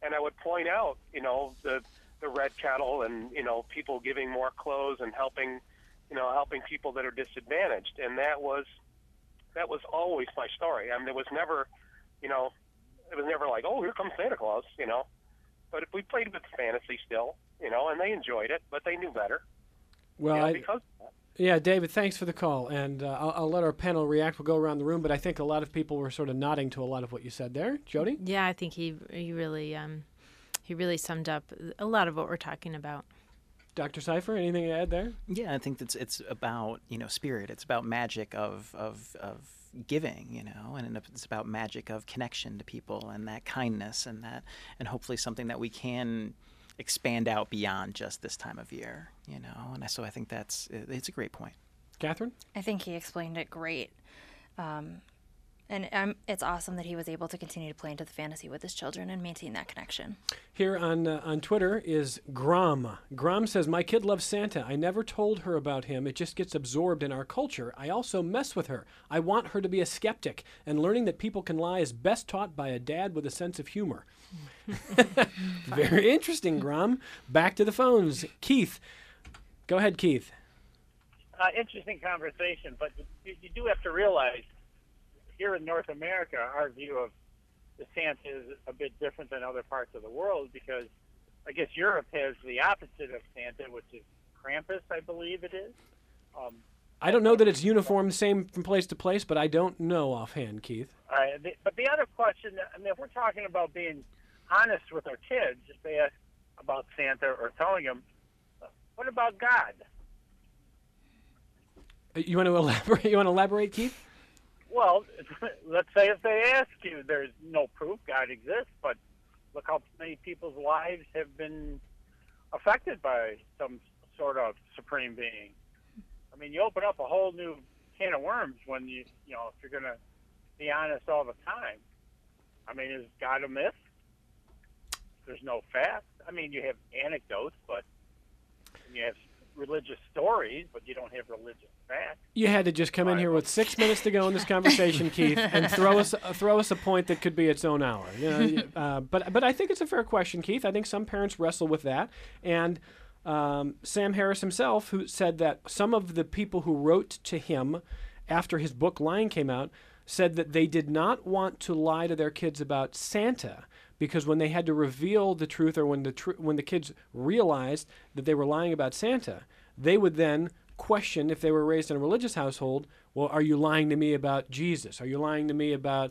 Speaker 13: and I would point out, the red kettle and, people giving more clothes and helping people that are disadvantaged. And that was always my story. I mean, it was never like, oh, here comes Santa Claus, But we played with fantasy still, and they enjoyed it, but they knew better.
Speaker 1: Well,
Speaker 13: because
Speaker 1: yeah, David, thanks for the call, and I'll let our panel react. We'll go around the room, but I think a lot of people were sort of nodding to a lot of what you said there. Jody?
Speaker 4: Yeah, I think he really summed up a lot of what we're talking about.
Speaker 1: Dr. Seifer, anything to add there?
Speaker 3: Yeah, I think it's about spirit. It's about magic of giving, and it's about magic of connection to people and that kindness and hopefully something that we can expand out beyond just this time of year, And so I think it's a great point.
Speaker 1: Catherine?
Speaker 2: I think he explained it great. And it's awesome that he was able to continue to play into the fantasy with his children and maintain that connection.
Speaker 1: Here on Twitter is Grom. Grom says, my kid loves Santa. I never told her about him. It just gets absorbed in our culture. I also mess with her. I want her to be a skeptic, and learning that people can lie is best taught by a dad with a sense of humor. Very interesting, Grom. Back to the phones. Keith. Go ahead, Keith.
Speaker 14: Interesting conversation, but you do have to realize here in North America, our view of the Santa is a bit different than other parts of the world because I guess Europe has the opposite of Santa, which is Krampus, I believe it is.
Speaker 1: I don't know that it's uniform, same from place to place, but I don't know offhand, Keith.
Speaker 14: But the other question, I mean, if we're talking about being honest with our kids, if they ask about Santa or telling them, what about God?
Speaker 1: You want to elaborate? Keith?
Speaker 14: Well, let's say if they ask you, there's no proof God exists, but look how many people's lives have been affected by some sort of supreme being. I mean, you open up a whole new can of worms when if you're going to be honest all the time. I mean, is God a myth? There's no fact. I mean, you have anecdotes, and you have religious stories, but you don't have religious facts.
Speaker 1: You had to just come in here with 6 minutes to go in this conversation, Keith, and throw us a point that could be its own hour. But I think it's a fair question, Keith. I think some parents wrestle with that, and Sam Harris himself, who said that some of the people who wrote to him after his book Lying came out said that they did not want to lie to their kids about Santa because when they had to reveal the truth or when the kids realized that they were lying about Santa, they would then question, if they were raised in a religious household, well, are you lying to me about Jesus? Are you lying to me about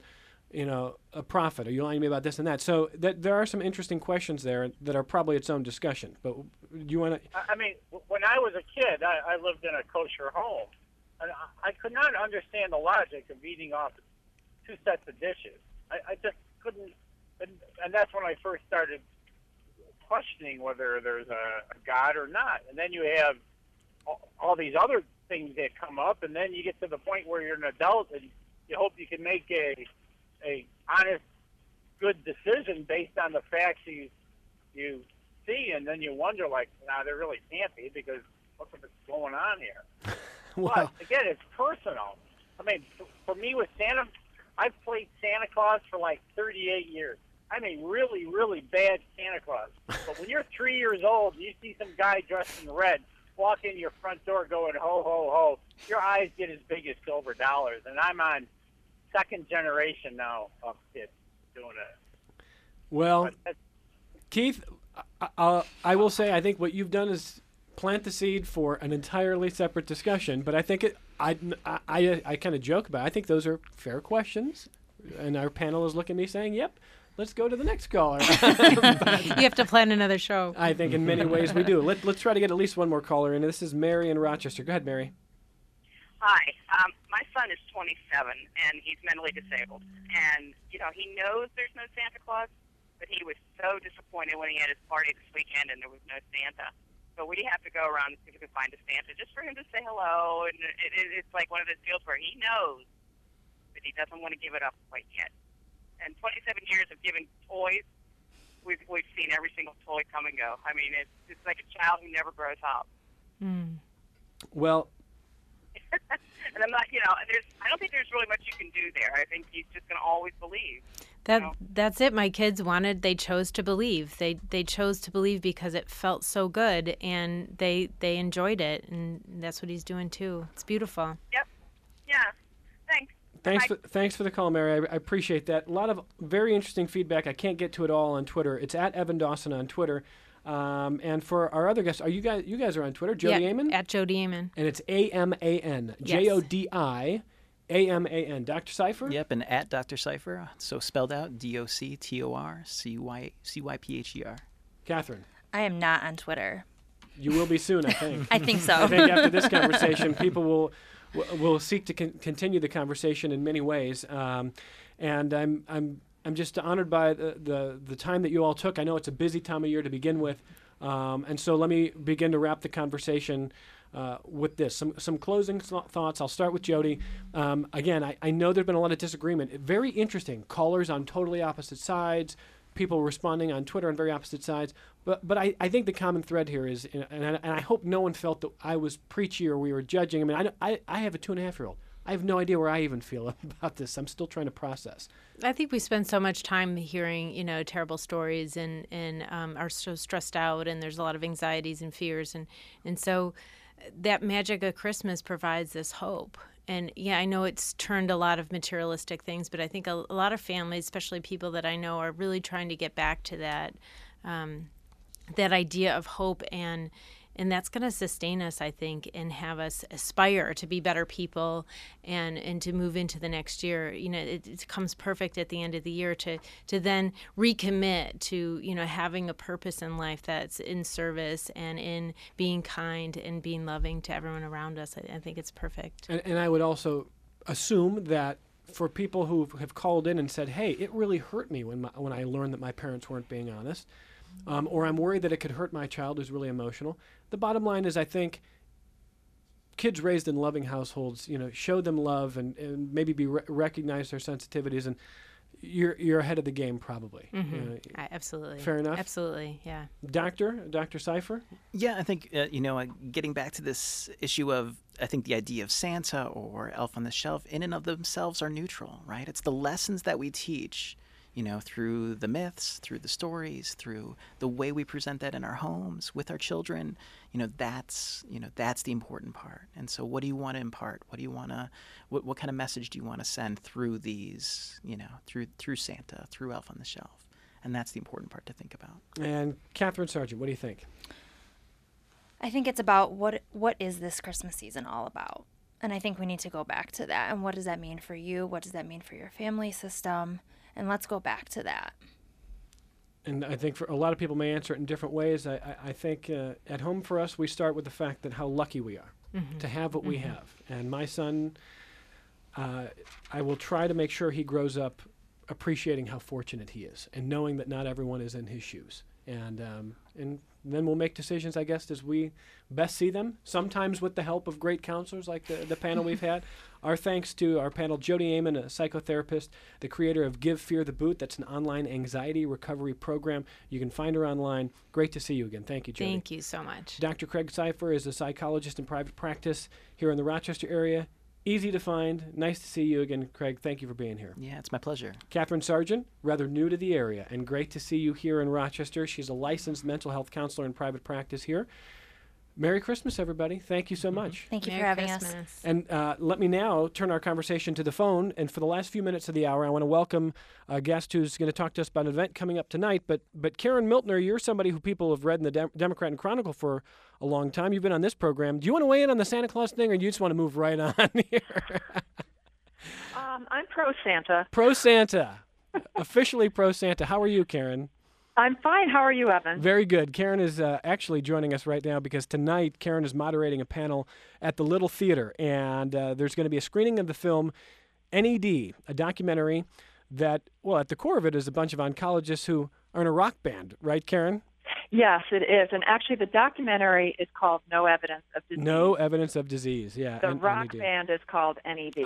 Speaker 1: a prophet? Are you lying to me about this and that? So there are some interesting questions there that are probably its own discussion. But do you want to?
Speaker 14: I mean, when I was a kid, I lived in a kosher home, and I could not understand the logic of eating off two sets of dishes. I just couldn't, and that's when I first started questioning whether there's a God or not. And then you have all these other things that come up, and then you get to the point where you're an adult and you hope you can make a honest, good decision based on the facts you see, and then you wonder, like, there really can't be because what's going on here?
Speaker 1: Wow.
Speaker 14: But again, it's personal. I mean, for me with Santa, I've played Santa Claus for like 38 years. I mean, really, really bad Santa Claus. But when you're 3 years old, and you see some guy dressed in red walk in your front door going ho ho ho, your eyes get as big as silver dollars. And I'm on second generation now of kids doing it.
Speaker 1: Well, Keith, I will say I think what you've done is plant the seed for an entirely separate discussion. But I think I kind of joke about it. I think those are fair questions, and our panel is looking at me saying, "Yep, let's go to the next caller."
Speaker 4: You have to plan another show.
Speaker 1: I think in many ways we do. Let's try to get at least one more caller in. This is Mary in Rochester. Go ahead, Mary.
Speaker 15: Hi. My son is 27, and he's mentally disabled. And, he knows there's no Santa Claus, but he was so disappointed when he had his party this weekend and there was no Santa. So we have to go around and see if we can find a Santa just for him to say hello. And it's like one of those deals where he knows, but he doesn't want to give it up quite yet. And 27 years of giving toys, we've seen every single toy come and go. I mean, it's like a child who never grows up.
Speaker 1: Well,
Speaker 15: and I'm not, I don't think there's really much you can do there. I think he's just going to always believe.
Speaker 4: That's it. My kids they chose to believe. They chose to believe because it felt so good, and they enjoyed it, and that's what he's doing too. It's beautiful.
Speaker 15: Yep. Yeah. Thanks.
Speaker 1: Thanks for the call, Mary. I appreciate that. A lot of very interesting feedback. I can't get to it all on Twitter. It's at Evan Dawson on Twitter. And for our other guests, you guys are on Twitter, Jody Aman?
Speaker 4: At Jody Aman.
Speaker 1: And it's AMAN. JODIAMAN. Dr. Cypher?
Speaker 3: Yep, and at Dr. Cypher, so spelled out DOCTORCYPHER.
Speaker 1: Catherine?
Speaker 2: I am not on Twitter.
Speaker 1: You will be soon, I think.
Speaker 2: I think so.
Speaker 1: I think after this conversation, people will seek to continue the conversation in many ways. And I'm just honored by the time that you all took. I know it's a busy time of year to begin with. And so let me begin to wrap the conversation with this. Some closing thoughts. I'll start with Jody. Again, I know there's been a lot of disagreement. Very interesting. Callers on totally opposite sides, people responding on Twitter on very opposite sides. But I think the common thread here is, and I hope no one felt that I was preachy or we were judging. I mean, I have a 2.5-year-old. I have no idea where I even feel about this. I'm still trying to process.
Speaker 4: I think we spend so much time hearing, terrible stories and are so stressed out, and there's a lot of anxieties and fears. And so that magic of Christmas provides this hope. And yeah, I know it's turned a lot of materialistic things, but I think a lot of families, especially people that I know, are really trying to get back to that idea of hope, and that's going to sustain us, I think, and have us aspire to be better people and to move into the next year. It comes perfect at the end of the year to then recommit to, having a purpose in life that's in service and in being kind and being loving to everyone around us. I think it's perfect.
Speaker 1: And I would also assume that for people who have called in and said, hey, it really hurt me when I learned that my parents weren't being honest, or I'm worried that it could hurt my child who's really emotional. The bottom line is I think kids raised in loving households, show them love and maybe recognize their sensitivities, and you're ahead of the game probably.
Speaker 4: Mm-hmm. Absolutely.
Speaker 1: Fair enough?
Speaker 4: Absolutely, yeah.
Speaker 1: Dr. Cypher?
Speaker 3: Yeah, I think, getting back to this issue of, I think the idea of Santa or Elf on the Shelf in and of themselves are neutral, right? It's the lessons that we teach, through the myths, through the stories, through the way we present that in our homes with our children. That's the important part. And so what do you want to impart? What do you want to, what kind of message do you want to send through these, through Santa, through Elf on the Shelf? And that's the important part to think about.
Speaker 1: And Catherine Sargent, what do you think?
Speaker 2: I think it's about what is this Christmas season all about? And I think we need to go back to that. And what does that mean for you? What does that mean for your family system? And let's go back to that.
Speaker 1: And I think for a lot of people may answer it in different ways. I think at home for us, we start with the fact that how lucky we are to have what we have. And my son, I will try to make sure he grows up appreciating how fortunate he is and knowing that not everyone is in his shoes. And then we'll make decisions, I guess, as we best see them, sometimes with the help of great counselors like the panel we've had. Our thanks to our panel, Jody Aman, a psychotherapist, the creator of Give Fear the Boot. That's an online anxiety recovery program. You can find her online. Great to see you again. Thank you, Jody.
Speaker 4: Thank you so much.
Speaker 1: Dr. Craig Cypher is a psychologist in private practice here in the Rochester area. Easy to find. Nice to see you again, Craig. Thank you for being here.
Speaker 3: Yeah, it's my pleasure.
Speaker 1: Catherine Sargent, rather new to the area, and great to see you here in Rochester. She's a licensed mental health counselor in private practice here. Merry Christmas, everybody. Thank you so much.
Speaker 2: Thank you for having us.
Speaker 1: And let me now turn our conversation to the phone. And for the last few minutes of the hour, I want to welcome a guest who's going to talk to us about an event coming up tonight. But Karen Miltner, you're somebody who people have read in the Democrat and Chronicle for a long time. You've been on this program. Do you want to weigh in on the Santa Claus thing, or do you just want to move right on here?
Speaker 16: I'm pro-Santa.
Speaker 1: Pro-Santa. Officially pro-Santa. How are you, Karen?
Speaker 16: I'm fine. How are you, Evan?
Speaker 1: Very good. Karen is actually joining us right now because tonight Karen is moderating a panel at the Little Theater, and there's going to be a screening of the film NED, a documentary that, well, at the core of it is a bunch of oncologists who are in a rock band, right, Karen?
Speaker 16: Yes, it is. And actually, the documentary is called No Evidence of Disease.
Speaker 1: No Evidence of Disease, yeah.
Speaker 16: The rock band is called NED.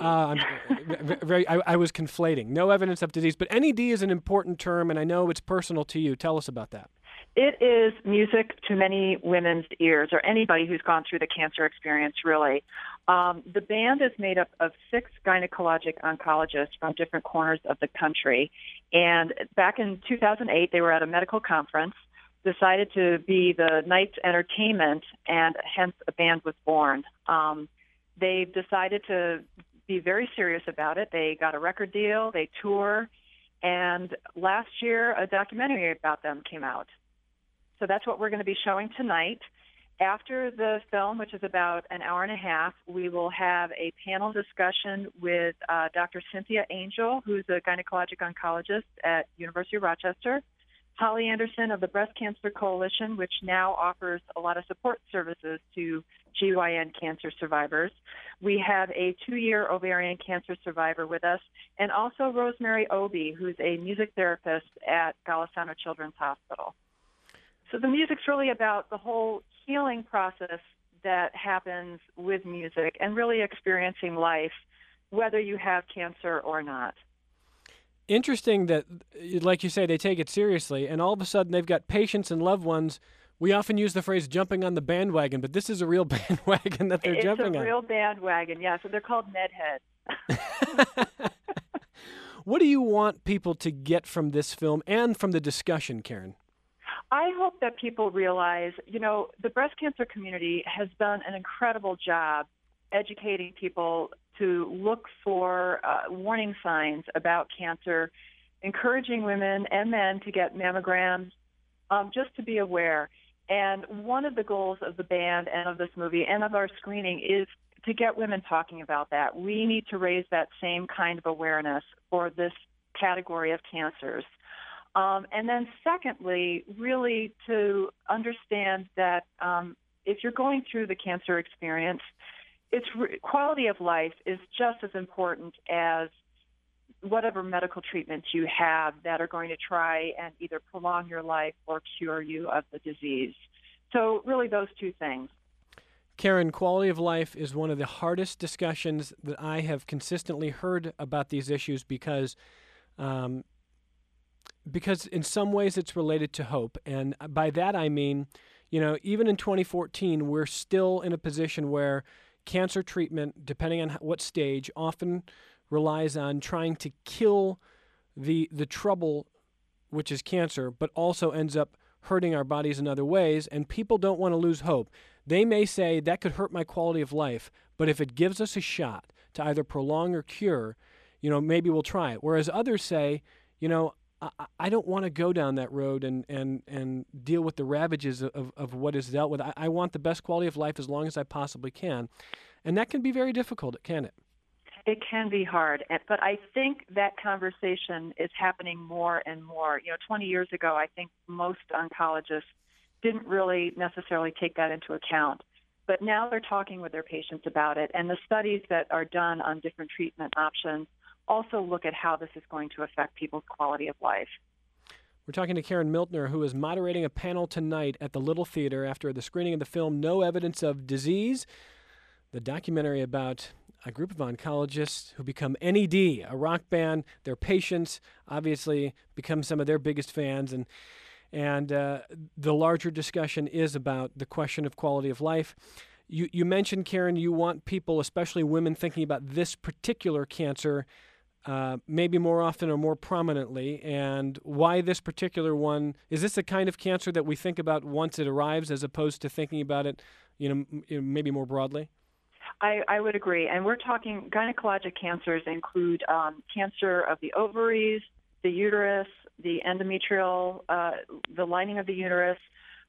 Speaker 1: I was conflating. No Evidence of Disease. But NED is an important term, and I know it's personal to you. Tell us about that.
Speaker 16: It is music to many women's ears, or anybody who's gone through the cancer experience, really. The band is made up of 6 gynecologic oncologists from different corners of the country. And back in 2008, they were at a medical conference, decided to be the night's entertainment, and hence a band was born. They decided to be very serious about it. They got a record deal, they tour, and last year a documentary about them came out. So that's what we're going to be showing tonight. After the film, which is about an hour and a half, we will have a panel discussion with Dr. Cynthia Angel, who's a gynecologic oncologist at University of Rochester, Holly Anderson of the Breast Cancer Coalition, which now offers a lot of support services to GYN cancer survivors. We have a 2-year ovarian cancer survivor with us, and also Rosemary Obie, who's a music therapist at Golisano Children's Hospital. So the music's really about the whole healing process that happens with music and really experiencing life, whether you have cancer or not.
Speaker 1: Interesting that, like you say, they take it seriously, and all of a sudden they've got patients and loved ones. We often use the phrase jumping on the bandwagon, but this is a real bandwagon that they're jumping on.
Speaker 16: It's a real bandwagon, yeah. So they're called Medheads.
Speaker 1: What do you want people to get from this film and from the discussion, Karen?
Speaker 16: I hope that people realize, the breast cancer community has done an incredible job educating people to look for warning signs about cancer, encouraging women and men to get mammograms, just to be aware. And one of the goals of the band and of this movie and of our screening is to get women talking about that. We need to raise that same kind of awareness for this category of cancers. And then secondly, really to understand that if you're going through the cancer experience, quality of life is just as important as whatever medical treatments you have that are going to try and either prolong your life or cure you of the disease. So really those two things.
Speaker 1: Karen, quality of life is one of the hardest discussions that I have consistently heard about these issues because in some ways it's related to hope. And by that I mean, even in 2014, we're still in a position where cancer treatment, depending on what stage, often relies on trying to kill the trouble, which is cancer, but also ends up hurting our bodies in other ways, and people don't want to lose hope. They may say, that could hurt my quality of life, but if it gives us a shot to either prolong or cure, maybe we'll try it. Whereas others say, I don't want to go down that road and deal with the ravages of what is dealt with. I want the best quality of life as long as I possibly can. And that can be very difficult, can it?
Speaker 16: It can be hard, but I think that conversation is happening more and more. 20 years ago, I think most oncologists didn't really necessarily take that into account. But now they're talking with their patients about it, and the studies that are done on different treatment options also look at how this is going to affect people's quality of life.
Speaker 1: We're talking to Karen Miltner, who is moderating a panel tonight at the Little Theater after the screening of the film No Evidence of Disease, the documentary about a group of oncologists who become NED, a rock band. Their patients obviously become some of their biggest fans, and the larger discussion is about the question of quality of life. You mentioned, Karen, you want people, especially women, thinking about this particular cancer maybe more often or more prominently, and why this particular one. Is this the kind of cancer that we think about once it arrives as opposed to thinking about it, maybe more broadly?
Speaker 16: I would agree. And we're talking gynecologic cancers include cancer of the ovaries, the uterus, the endometrial, the lining of the uterus,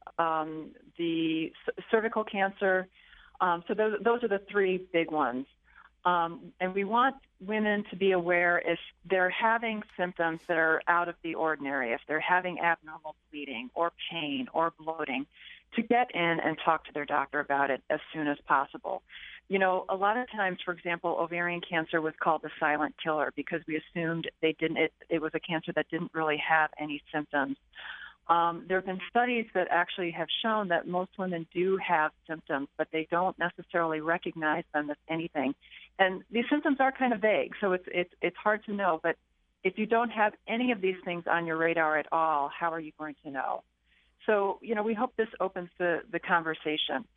Speaker 16: the cervical cancer. So those are the 3 big ones. And we want women to be aware if they're having symptoms that are out of the ordinary, if they're having abnormal bleeding or pain or bloating, to get in and talk to their doctor about it as soon as possible. A lot of times, for example, ovarian cancer was called the silent killer because we assumed it was a cancer that didn't really have any symptoms. There have been studies that actually have shown that most women do have symptoms, but they don't necessarily recognize them as anything. And these symptoms are kind of vague, so it's hard to know. But if you don't have any of these things on your radar at all, how are you going to know? So, we hope this opens the conversation.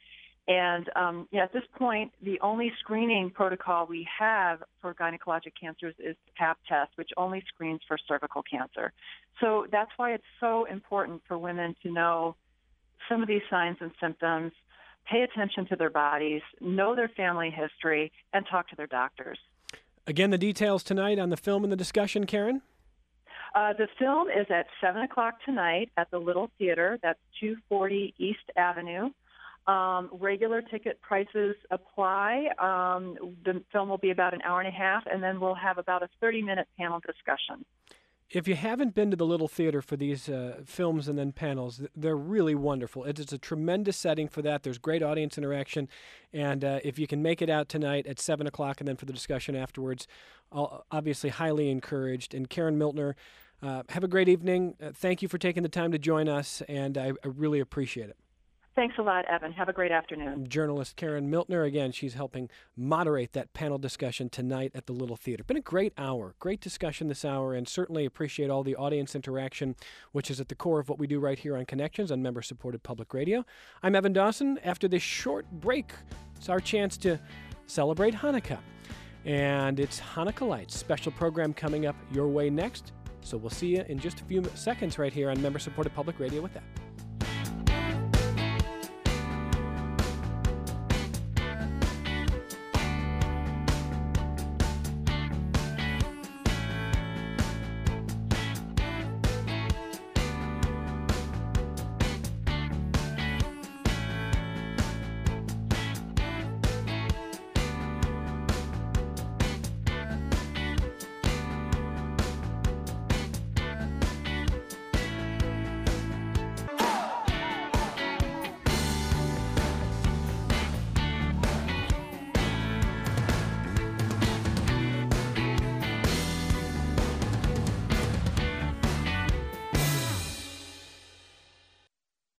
Speaker 16: And at this point, the only screening protocol we have for gynecologic cancers is the Pap test, which only screens for cervical cancer. So that's why it's so important for women to know some of these signs and symptoms, pay attention to their bodies, know their family history, and talk to their doctors.
Speaker 1: Again, the details tonight on the film and the discussion, Karen?
Speaker 16: The film is at 7 o'clock tonight at the Little Theater. That's 240 East Avenue. Regular ticket prices apply. The film will be about an hour and a half, and then we'll have about a 30-minute panel discussion.
Speaker 1: If you haven't been to the Little Theater for these films and then panels, they're really wonderful. It's a tremendous setting for that. There's great audience interaction. And if you can make it out tonight at 7 o'clock and then for the discussion afterwards, obviously highly encouraged. And Karen Miltner, have a great evening. Thank you for taking the time to join us, and I really appreciate it.
Speaker 16: Thanks a lot, Evan. Have a great afternoon.
Speaker 1: Journalist Karen Miltner, again, she's helping moderate that panel discussion tonight at the Little Theater. Been a great hour, great discussion this hour, and certainly appreciate all the audience interaction, which is at the core of what we do right here on Connections on member-supported public radio. I'm Evan Dawson. After this short break, it's our chance to celebrate Hanukkah. And it's Hanukkah Lights, special program coming up your way next. So we'll see you in just a few seconds right here on member-supported public radio with that.